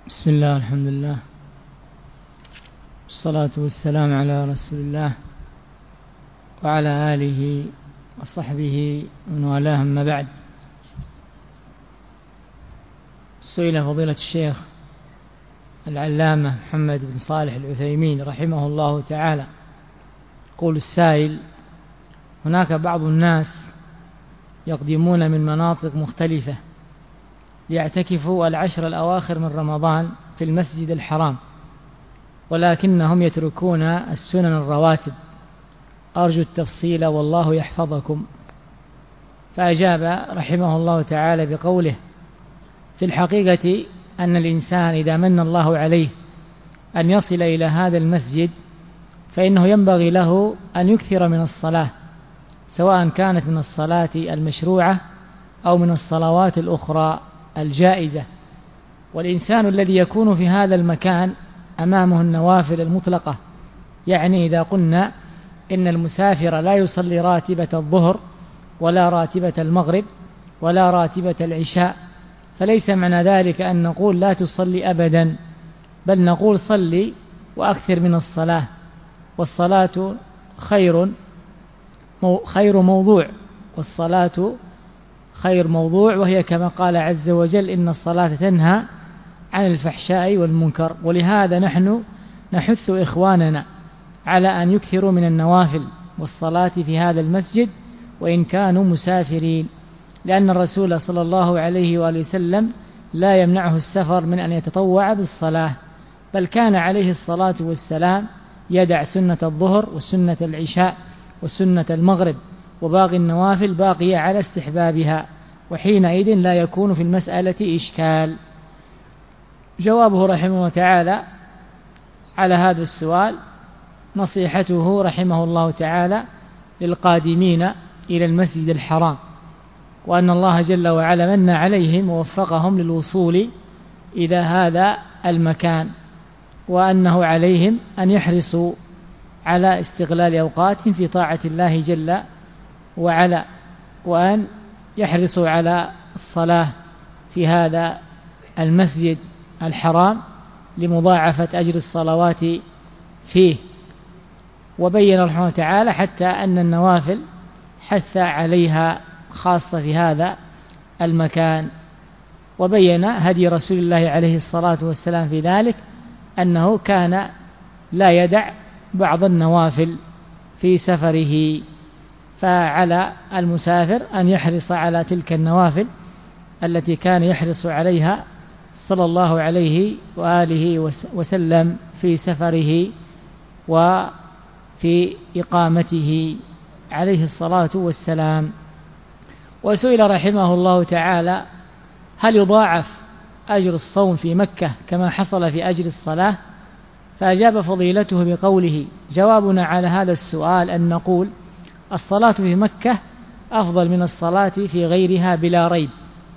بسم الله الحمد لله والصلاة والسلام على رسول الله وعلى آله وصحبه ومن والاه، أما بعد. سئل فضيلة الشيخ العلامة محمد بن صالح العثيمين رحمه الله تعالى، يقول السائل: هناك بعض الناس يقدمون من مناطق مختلفة ليعتكفوا العشر الأواخر من رمضان في المسجد الحرام، ولكنهم يتركون السنن الرواتب، أرجو التفصيل والله يحفظكم. فأجاب رحمه الله تعالى بقوله: في الحقيقة أن الإنسان إذا من الله عليه أن يصل إلى هذا المسجد فإنه ينبغي له أن يكثر من الصلاة، سواء كانت من الصلاة المشروعة أو من الصلوات الأخرى الجائزة. والإنسان الذي يكون في هذا المكان أمامه النوافل المطلقة، يعني إذا قلنا إن المسافر لا يصلي راتبة الظهر ولا راتبة المغرب ولا راتبة العشاء، فليس معنى ذلك أن نقول لا تصلي أبدا، بل نقول صلي وأكثر من الصلاة، والصلاة خير موضوع، والصلاة خير موضوع، وهي كما قال عز وجل: إن الصلاة تنهى عن الفحشاء والمنكر. ولهذا نحن نحث إخواننا على أن يكثروا من النوافل والصلاة في هذا المسجد وإن كانوا مسافرين، لأن الرسول صلى الله عليه وآله وسلم لا يمنعه السفر من أن يتطوع بالصلاة، بل كان عليه الصلاة والسلام يدع سنة الظهر وسنة العشاء وسنة المغرب، وباقي النوافل باقية على استحبابها، وحينئذ لا يكون في المسألة إشكال. جوابه رحمه الله تعالى على هذا السؤال نصيحته رحمه الله تعالى للقادمين إلى المسجد الحرام، وأن الله جل وعلا من عليهم ووفقهم للوصول إلى هذا المكان، وأنه عليهم أن يحرصوا على استغلال أوقاتهم في طاعة الله جل وعلا، وأن يحرصوا على الصلاة في هذا المسجد الحرام لمضاعفة أجر الصلوات فيه. وبين رحمه الله تعالى حتى أن النوافل حث عليها خاصة في هذا المكان، وبين هدي رسول الله عليه الصلاة والسلام في ذلك، أنه كان لا يدع بعض النوافل في سفره، فعلى المسافر أن يحرص على تلك النوافل التي كان يحرص عليها صلى الله عليه وآله وسلم في سفره وفي إقامته عليه الصلاة والسلام. وسئل رحمه الله تعالى: هل يضاعف أجر الصوم في مكة كما حصل في أجر الصلاة؟ فأجاب فضيلته بقوله: جوابنا على هذا السؤال أن نقول: الصلاة في مكة أفضل من الصلاة في غيرها بلا ريب.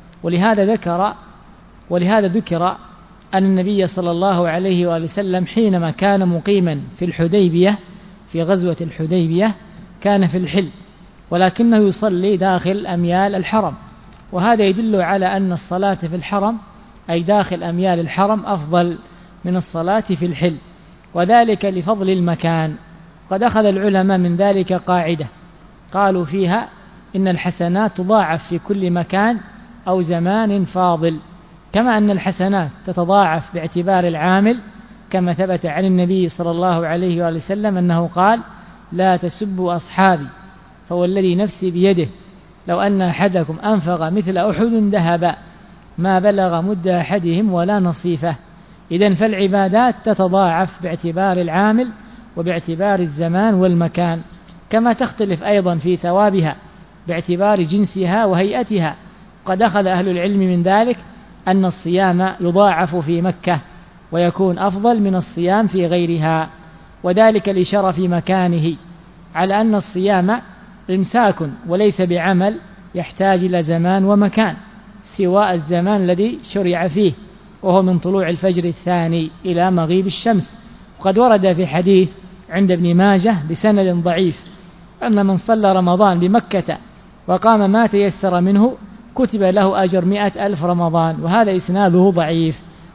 ولهذا ذكر أن النبي صلى الله عليه وآله وسلم حينما كان مقيما في الحديبية في غزوة الحديبية كان في الحل، ولكنه يصلي داخل أميال الحرم، وهذا يدل على أن الصلاة في الحرم أي داخل أميال الحرم أفضل من الصلاة في الحل، وذلك لفضل المكان. قد أخذ العلماء من ذلك قاعدة قالوا فيها: إن الحسنات تضاعف في كل مكان أو زمان فاضل، كما أن الحسنات تتضاعف باعتبار العامل، كما ثبت عن النبي صلى الله عليه وآله وسلم أنه قال: لا تسبوا أصحابي فوالذي نفسي بيده لو أن أحدكم أنفق مثل أحد ذهبا ما بلغ مد أحدهم ولا نصيفه. إذن فالعبادات تتضاعف باعتبار العامل وباعتبار الزمان والمكان، كما تختلف أيضا في ثوابها باعتبار جنسها وهيئتها. قد أخذ أهل العلم من ذلك أن الصيام يضاعف في مكة ويكون أفضل من الصيام في غيرها، وذلك لشرف مكانه، على أن الصيام إمساك وليس بعمل يحتاج إلى زمان ومكان سواء الزمان الذي شرع فيه، وهو من طلوع الفجر الثاني إلى مغيب الشمس. وقد ورد في حديث عند ابن ماجه بسند ضعيف أن من صلى رمضان بمكة وقام ما تيسر منه كتب له أجر 100,000 رمضان، وهذا إسناده ضعيف.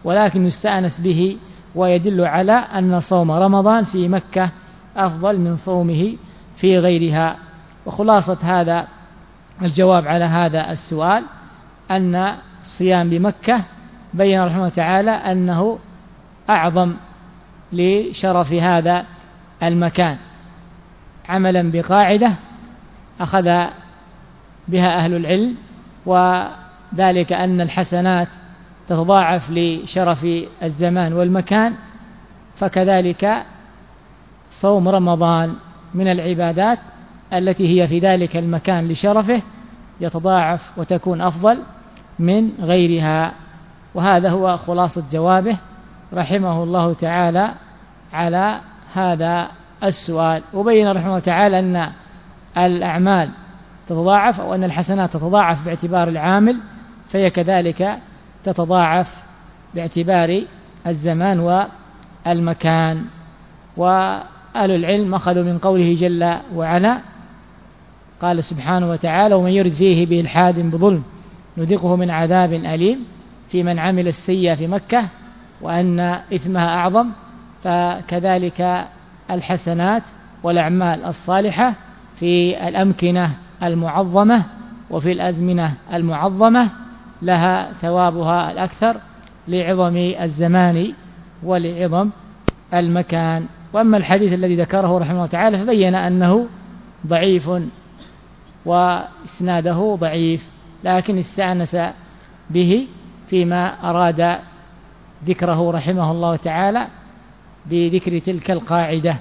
ولكن يستأنس به ويدل على أن صوم رمضان في مكة أفضل من صومه في غيرها. وخلاصة هذا الجواب على هذا السؤال أن الصيام بمكة بين رحمه تعالى أنه أعظم لشرف هذا المكان، عملا بقاعدة أخذ بها أهل العلم، وذلك أن الحسنات تتضاعف لشرف الزمان والمكان، فكذلك صوم رمضان من العبادات التي هي في ذلك المكان لشرفه يتضاعف وتكون أفضل من غيرها. وهذا هو خلاصة جوابه رحمه الله تعالى على هذا السؤال. وبين رحمه تعالى أن الأعمال تتضاعف أو أن الحسنات تتضاعف باعتبار العامل، فهي كذلك تتضاعف باعتبار الزمان والمكان. وأهل العلم أخذوا من قوله جل وعلا قال سبحانه وتعالى ومن يرد فيه بإلحاد بظلم نذقه من عذاب أليم في من عمل السيئة في مكة وأن إثمها أعظم، فكذلك الحسنات والأعمال الصالحة في الأمكنة المعظمة وفي الأزمنة المعظمة لها ثوابها الأكثر لعظم الزمان ولعظم المكان. وأما الحديث الذي ذكره رحمه الله تعالى فبين أنه ضعيف وإسناده ضعيف، لكن استأنس به فيما أراد ذكره رحمه الله تعالى بذكر تلك القاعدة.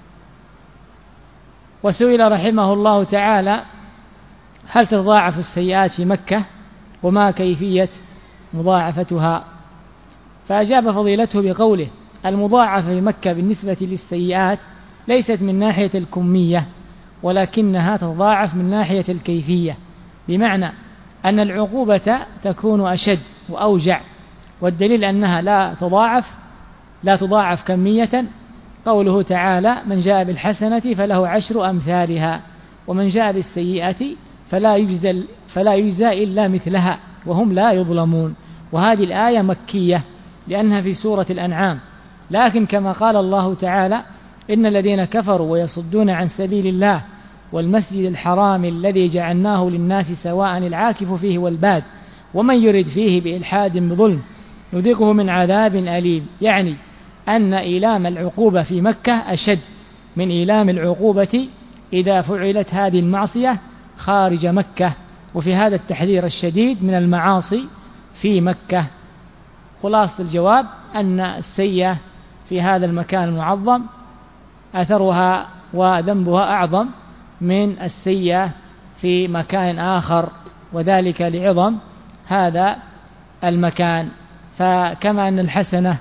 وسئل رحمه الله تعالى هل تضاعف السيئات في مكة وما كيفية مضاعفتها؟ فأجاب فضيلته بقوله المضاعفة في مكة بالنسبة للسيئات ليست من ناحية الكمية ولكنها تضاعف من ناحية الكيفية، بمعنى أن العقوبة تكون أشد وأوجع، والدليل أنها لا تضاعف كمية قوله تعالى من جاء بالحسنة فله 10 أمثالها ومن جاء بالسيئة فلا يجزى إلا مثلها وهم لا يظلمون. وهذه الآية مكية لأنها في سورة الأنعام، لكن كما قال الله تعالى إن الذين كفروا ويصدون عن سبيل الله والمسجد الحرام الذي جعلناه للناس سواء العاكف فيه والباد ومن يرد فيه بإلحاد بظلم نذقه من عذاب أليم، يعني أن إيلام العقوبة في مكة أشد من إيلام العقوبة إذا فعلت هذه المعصية خارج مكة، وفي هذا التحذير الشديد من المعاصي في مكة. خلاصة الجواب أن السيئة في هذا المكان المعظم أثرها وذنبها أعظم من السيئة في مكان آخر، وذلك لعظم هذا المكان. فكما أن الحسنة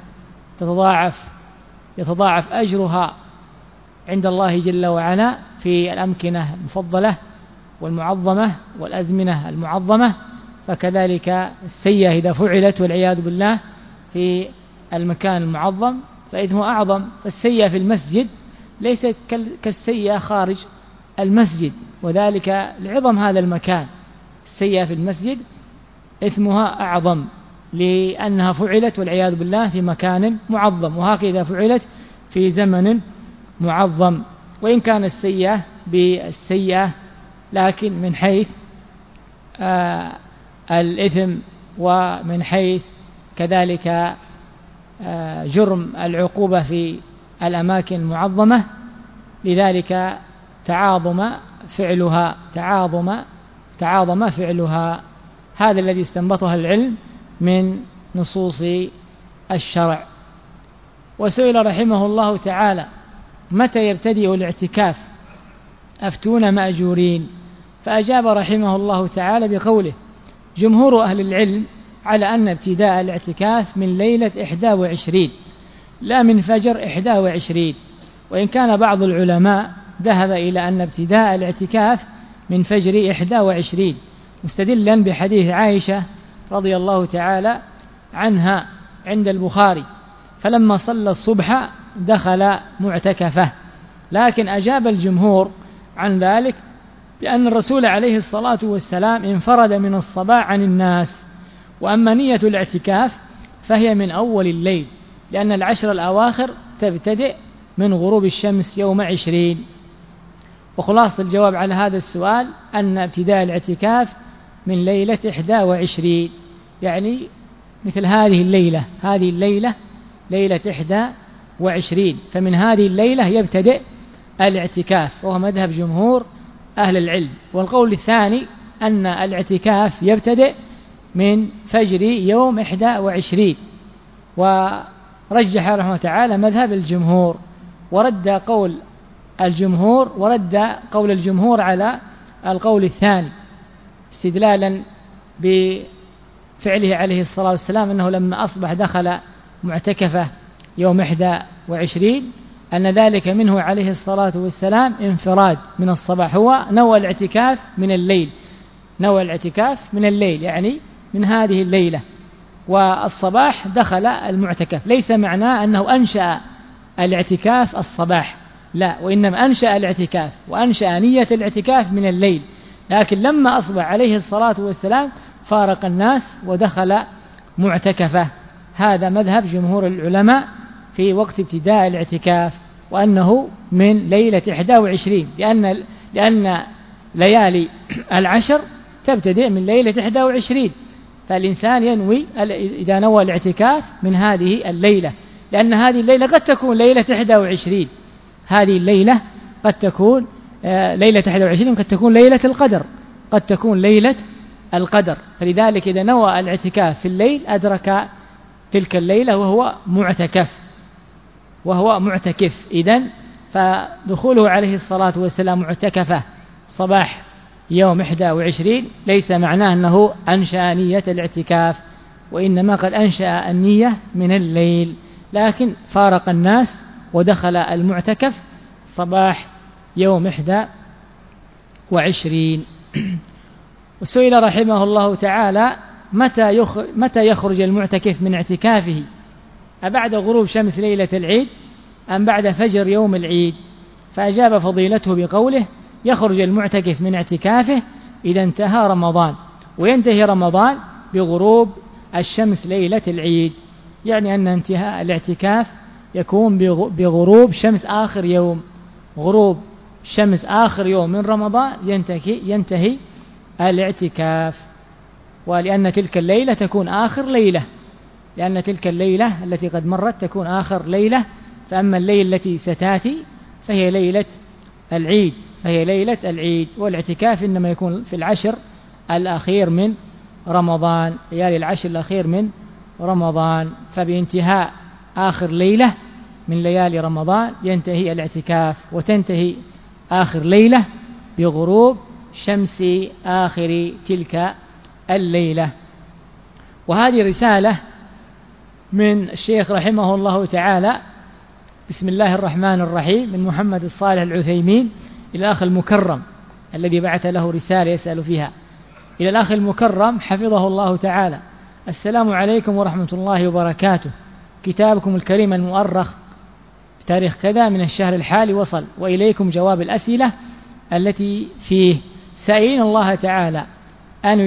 يتضاعف أجرها عند الله جل وعلا في الأمكنة المفضلة والمعظمة والأزمنة المعظمة، فكذلك السيئة إذا فعلت والعياذ بالله في المكان المعظم فإثمه أعظم. فالسيئة في المسجد ليست كالسيئة خارج المسجد، وذلك لعظم هذا المكان. السيئة في المسجد إثمها أعظم لأنها فعلت والعياذ بالله في مكان معظم، وهكذا فعلت في زمن معظم. وإن كان السيئة بالسيئة لكن من حيث الإثم ومن حيث كذلك جرم العقوبة في الأماكن المعظمة، لذلك تعاظم فعلها. هذا الذي استنبطه العلم من نصوص الشرع. وسئل رحمه الله تعالى متى يبتدئ الاعتكاف أفتون مأجورين؟ فأجاب رحمه الله تعالى بقوله جمهور أهل العلم على أن ابتداء الاعتكاف من ليلة 21 لا من فجر 21، وإن كان بعض العلماء ذهب إلى أن ابتداء الاعتكاف من فجر 21 مستدلا بحديث عائشة رضي الله تعالى عنها عند البخاري فلما صلى الصبح دخل معتكفه. لكن أجاب الجمهور عن ذلك بأن الرسول عليه الصلاة والسلام انفرد من الصباح عن الناس، وأما نية الاعتكاف فهي من أول الليل، لأن العشر الأواخر تبتدئ من غروب الشمس يوم 20. وخلاصة الجواب على هذا السؤال أن ابتداء الاعتكاف من ليلة 21، يعني مثل هذه الليلة ليلة 21، فمن هذه الليلة يبتدئ الاعتكاف، وهو مذهب جمهور أهل العلم. والقول الثاني أن الاعتكاف يبتدئ من فجر يوم 21، ورجح رحمه تعالى مذهب الجمهور، ورد قول الجمهور على القول الثاني، استدلالا بفعله عليه الصلاة والسلام أنه لما أصبح دخل معتكفه يوم 21 أن ذلك منه عليه الصلاة والسلام انفراد من الصباح، هو نوى الاعتكاف من الليل، يعني من هذه الليلة، والصباح دخل المعتكف. ليس معناه أنه أنشأ الاعتكاف الصباح، لا، وإنما أنشأ الاعتكاف وأنشأ نية الاعتكاف من الليل، لكن لما أصبح عليه الصلاة والسلام فارق الناس ودخل معتكفه. هذا مذهب جمهور العلماء في وقت ابتداء الاعتكاف، وأنه من ليلة 21، لأن ليالي العشر تبتدئ من ليلة 21، فالإنسان ينوي إذا نوى الاعتكاف من هذه الليلة، لأن هذه الليلة قد تكون ليلة 21، هذه الليلة قد تكون ليلة 21، قد تكون ليلة القدر، فلذلك إذا نوى الاعتكاف في الليل أدرك تلك الليلة وهو معتكف. إذن فدخوله عليه الصلاة والسلام معتكفة صباح يوم 21 ليس معناه أنه أنشأ نية الاعتكاف، وإنما قد أنشأ النية من الليل، لكن فارق الناس ودخل المعتكف صباح يوم 21. وسئل رحمه الله تعالى متى يخرج المعتكف من اعتكافه، أبعد غروب شمس ليلة العيد أم بعد فجر يوم العيد؟ فأجاب فضيلته بقوله: يخرج المعتكف من اعتكافه إذا انتهى رمضان، وينتهي رمضان بغروب الشمس ليلة العيد، يعني أن انتهاء الاعتكاف يكون بغروب شمس آخر يوم، غروب شمس آخر يوم من رمضان ينتهي الاعتكاف. ولأن تلك الليلة تكون آخر ليلة، لأن تلك الليلة التي قد مرت تكون آخر ليلة، فأما الليلة التي ستأتي فهي ليلة العيد، والاعتكاف إنما يكون في العشر الأخير من رمضان، ليالي العشر الأخير من رمضان، فبانتهاء آخر ليلة من ليالي رمضان ينتهي الاعتكاف، وتنتهي آخر ليلة بغروب شمس آخر تلك الليلة. وهذه رسالة من الشيخ رحمه الله تعالى بسم الله الرحمن الرحيم من محمد الصالح العثيمين إلى الأخ المكرم الذي بعث له رسالة يسأل فيها. إلى الأخ المكرم حفظه الله تعالى: السلام عليكم ورحمة الله وبركاته، كتابكم الكريم المؤرخ بتاريخ كذا من الشهر الحالي وصل، وإليكم جواب الأسئلة التي فيه، سائلين الله تعالى أن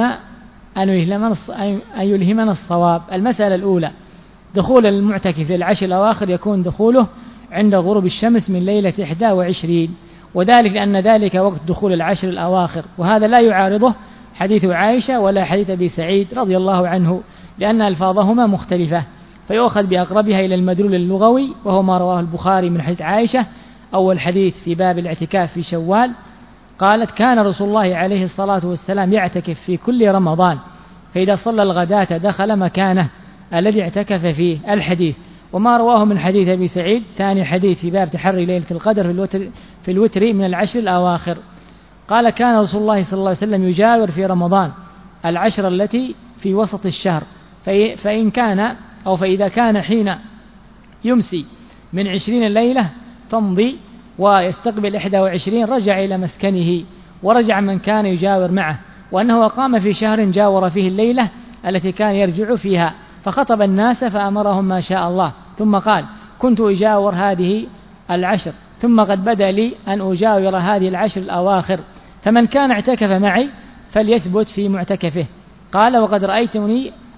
يلهمنا الصواب. المسألة الأولى: دخول المعتكف للعشر الأواخر يكون دخوله عند غروب الشمس من ليلة 21، وذلك لأن ذلك وقت دخول العشر الأواخر، وهذا لا يعارضه حديث عائشة ولا حديث أبي سعيد رضي الله عنه، لأن ألفاظهما مختلفة، فيؤخذ بأقربها إلى المدلول اللغوي، وهو ما رواه البخاري من حديث عائشة أول حديث في باب الاعتكاف في شوال، قالت: كان رسول الله عليه الصلاة والسلام يعتكف في كل رمضان، فإذا صلى الغداة دخل مكانه الذي اعتكف فيه، الحديث. وما رواه من حديث أبي سعيد ثاني حديث في باب تحري ليلة القدر في الوتر من العشر الأواخر، قال: كان رسول الله صلى الله عليه وسلم يجاور في رمضان العشر التي في وسط الشهر، فإذا كان حين يمسي من 20 ليلة تمضي ويستقبل 21 رجع إلى مسكنه، ورجع من كان يجاور معه، وأنه قام في شهر جاور فيه الليلة التي كان يرجع فيها، فخطب الناس فأمرهم ما شاء الله، ثم قال: كنت أجاور هذه العشر، ثم قد بدا لي أن أجاور هذه العشر الأواخر، فمن كان اعتكف معي فليثبت في معتكفه. قال: وقد رأيتني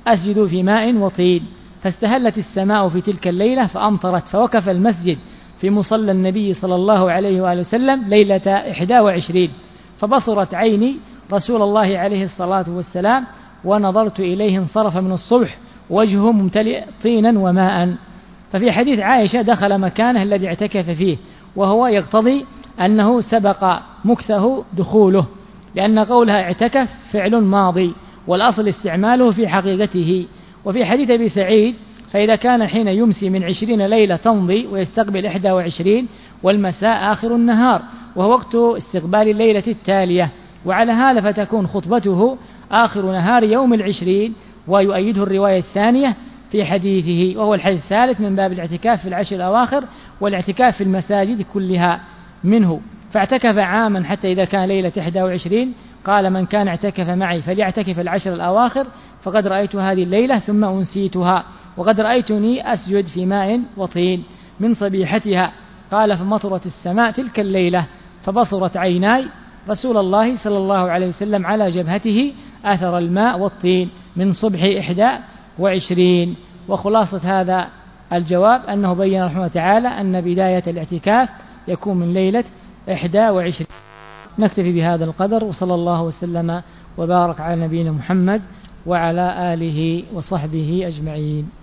أسجد في ماء وطين. فاستهلت السماء في تلك الليلة فأمطرت، فوقف المسجد في مصلى النبي صلى الله عليه وآله وسلم ليلة 21، فبصرت عيني رسول الله عليه الصلاة والسلام ونظرت إليه انصرف من الصبح وجهه ممتلئ طينا وماء. ففي حديث عائشة دخل مكانه الذي اعتكف فيه، وهو يقتضي أنه سبق مكثه دخوله، لأن قولها اعتكف فعل ماضي والأصل استعماله في حقيقته. وفي حديث أبي سعيد فإذا كان حين يمسي من 20 ليلة تمضي ويستقبل 21 والمساء آخر النهار وهو وقت استقبال الليلة التالية، وعلى هذا فتكون خطبته آخر نهار يوم 20، ويؤيده الرواية الثانية في حديثه، وهو الحديث الثالث من باب الاعتكاف في العشر الأواخر والاعتكاف في المساجد كلها منه. فاعتكف عاما حتى إذا كان ليلة 21 قال من كان اعتكف معي فليعتكف العشر الأواخر، فقد رأيت هذه الليلة ثم أنسيتها، وقد رأيتني أسجد في ماء وطين من صبيحتها. قال فمطرت السماء تلك الليلة فبصرت عيناي رسول الله صلى الله عليه وسلم على جبهته أثر الماء والطين من صبح 21. وخلاصة هذا الجواب أنه بين رحمه تعالى أن بداية الاعتكاف يكون من ليلة 21. نكتفي بهذا القدر، وصلى الله وسلم وبارك على نبينا محمد وعلى آله وصحبه أجمعين.